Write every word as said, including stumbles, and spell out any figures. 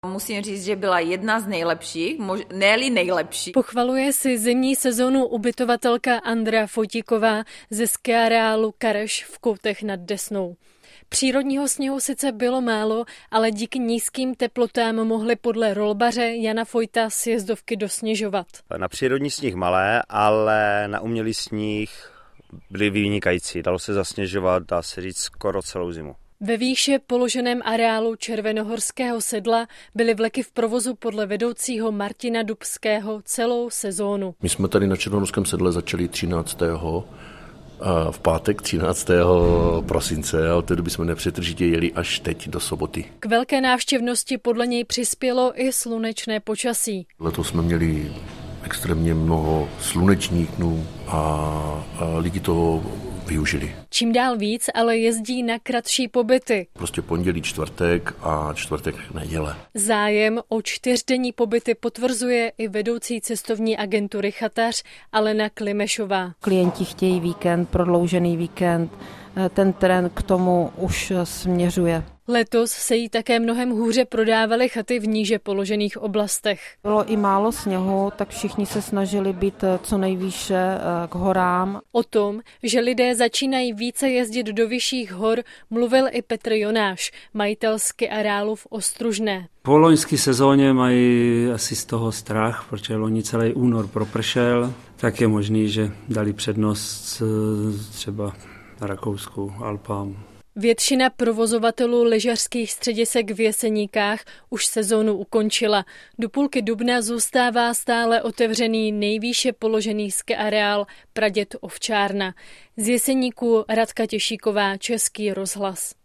Musím říct, že byla jedna z nejlepších, mož- ne-li nejlepší. Pochvaluje si zimní sezónu ubytovatelka Andrea Fotíková ze skiareálu Kareš v Koutech nad Desnou. Přírodního sněhu sice bylo málo, ale díky nízkým teplotám mohly podle rolbaře Jana Fojta sjezdovky dosněžovat. Na přírodní sníh malé, ale na umělý sníh byly vynikající. Dalo se zasněžovat, dá se říct, skoro celou zimu. Ve výše položeném areálu Červenohorského sedla byly vleky v provozu podle vedoucího Martina Dubského celou sezónu. My jsme tady na Červenohorském sedle začali třináctého v pátek třináctého prosince a od té doby jsme nepřetržitě jeli až teď do soboty. K velké návštěvnosti podle něj přispělo i slunečné počasí. Letos jsme měli extrémně mnoho slunečních dnů a, a lidi toho využili. Čím dál víc ale jezdí na kratší pobyty. Prostě pondělí, čtvrtek a čtvrtek neděle. Zájem o čtyřdenní pobyty potvrzuje i vedoucí cestovní agentury Chatař Alena Klimešová. Klienti chtějí víkend, prodloužený víkend, ten trend k tomu už směřuje. Letos se jí také mnohem hůře prodávaly chaty v níže položených oblastech. Bylo i málo sněhu, tak všichni se snažili být co nejvýše k horám. O tom, že lidé začínají více jezdit do vyšších hor, mluvil i Petr Jonáš, majitel skiareálu v Ostružné. Po loňské sezóně mají asi z toho strach, protože loni celý únor propršel, tak je možný, že dali přednost třeba Rakousku, Alpám. Většina provozovatelů lyžařských středisek v Jeseníkách už sezónu ukončila. Do půlky dubna zůstává stále otevřený nejvýše položený skiareál Praděd Ovčárna. Z Jeseníků Radka Těšíková, Český rozhlas.